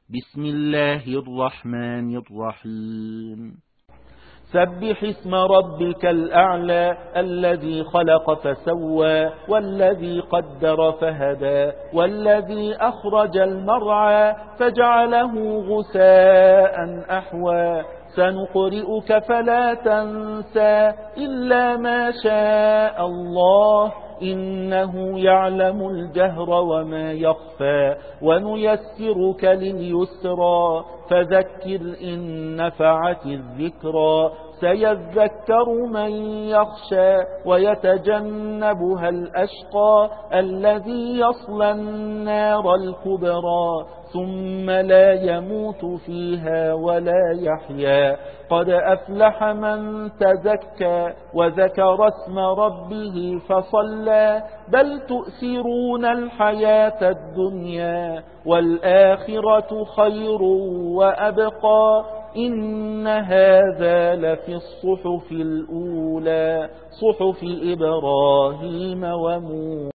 بسم الله الرحمن الرحيم سبح اسم ربك الأعلى الذي خلق فسوى والذي قدر فهدى والذي أخرج المرعى فجعله غثاء أحوى سنقرئك فلا تنسى إلا ما شاء الله إنه يعلم الجهر وما يخفى ونيسرك لليسرى فذكر إن نفعت الذكرى سيذكر من يخشى ويتجنبها الأشقى الذي يصلى النار الكبرى ثم لا يموت فيها ولا يحيا قد أفلح من تزكى وذكر اسم ربه فصلى بل تؤثرون الحياة الدنيا والآخرة خير وأبقى إن هذا لفي الصحف الأولى صحف إبراهيم وموسى